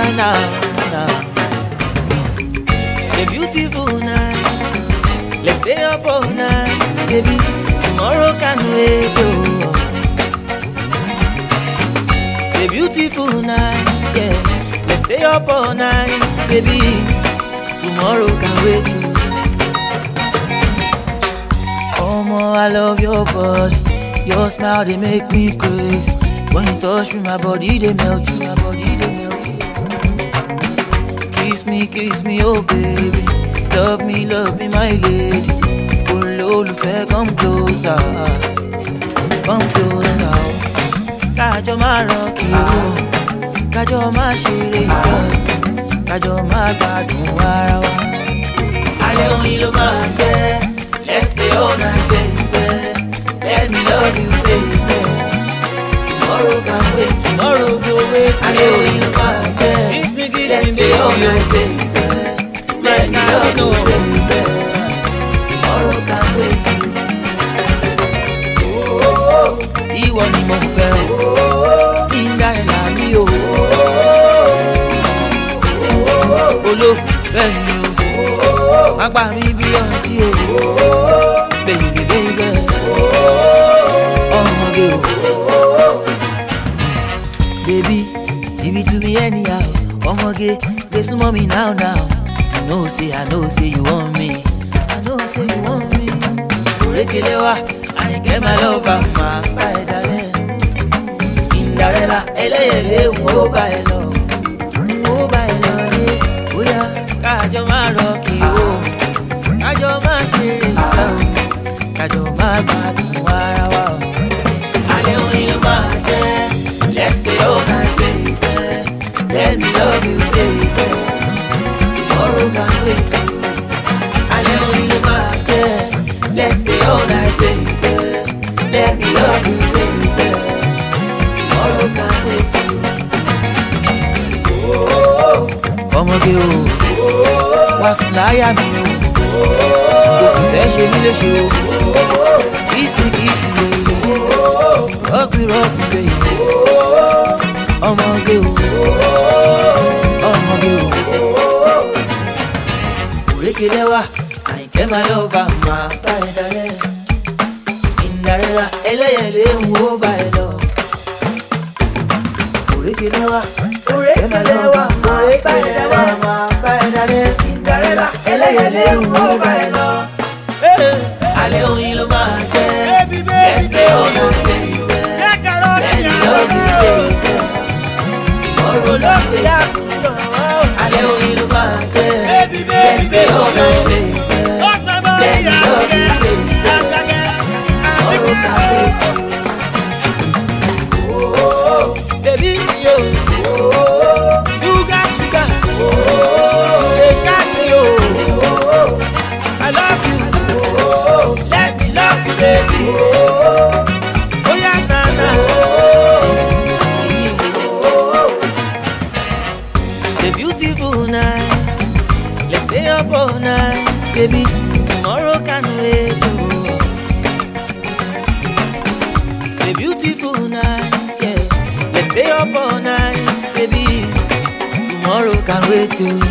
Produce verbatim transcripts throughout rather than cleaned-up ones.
now, now. It's a beautiful night. Let's stay up all night, baby. Tomorrow can't wait, oh. It's a beautiful night, yeah. Let's stay up all night, baby. Tomorrow can't wait, oh. Oh, more, I love your body. Your smile, they make me crazy. When you touch me, my body, they melt you. My body, they melt you. Kiss me, kiss me, oh baby. Love me, love me, my lady. Oh, Lord, come closer. Come closer. Kajo ma rock you. Kajo ma shire ìfẹ́. Kajo ma gbádùn ara wa. Alẹ́ oyin ló máa jẹ́. Let's stay all night, baby. Let me love you, baby. Tomorrow can't wait, tomorrow go wait. Alẹ́ oyin ló máa jẹ́. Kiss me, kiss me, baby. Let's stay all night, baby. Let me love you, baby. Tomorrow can't wait. Ìwọ ni mo fẹ́ o, Cinderella mi o. Olólùfẹ́ mi o, má gbà mí bí ọtí o. Baby, baby, ọmọge o. Baby, give it to me anyhow. Ọmọge, dey súnmọ́ mi now now. I know say, I know say you want me. I know say you want me. Orekele wa, I get my love back, my bye darling. Cinderella, eleyele, wo ba ẹ lọ, wo ba ẹ lọ le. Oya, kájọ máa rọ̀kì o, kájọ máa ṣeré ìfẹ́ o, kájọ máa gbádùn ara wa o. Alẹ́ oyin ló máa jẹ́, let's stay all night, baby. Let me love you, baby. Tomorrow can't wait. Alẹ́ oyin ló máa jẹ́, let's stay all night, baby. Let me love you, baby. Tomorrow can't wait. Ọmọge o, wá sùn láyà mi o. Kò fi fẹ́ ṣe mí léṣe o. Kiss me, kiss me, baby. Rock me, rock me, baby. Ọmọge o, ọmọge o. Orekele wa, Àyìnkẹ́ máa lọ bá máa bá ẹ dalẹ̀. Cinderella, ẹlẹ́yẹlé ń wo bá ẹ lọ. Orekele wa, Orekele wa, máa bá ẹ dalẹ̀, máa bá ẹ dalẹ̀. Cinderella, ẹlẹ́yẹlé ń wo bá ẹ lọ. Alẹ́ oyin ló máa jẹ́. Let's stay all night, baby. Let me love you, baby. Tomorrow love me up. Alẹ́ oyin ló máa jẹ́. Let's stay all night, baby. Let me love you, baby. Tomorrow can't wait. Oh, baby, yo. Sugar, sugar. You dey shock me, yo. I love you. Let me love you, baby. Oh, yeah, na, na. It's a beautiful night. Let's stay up all night, baby. Tomorrow can't wait, oh. It's a beautiful night, yeah. Let's stay up all night, baby. Tomorrow can't wait, oh.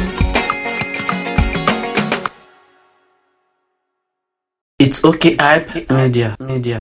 It's okay, hype media, media.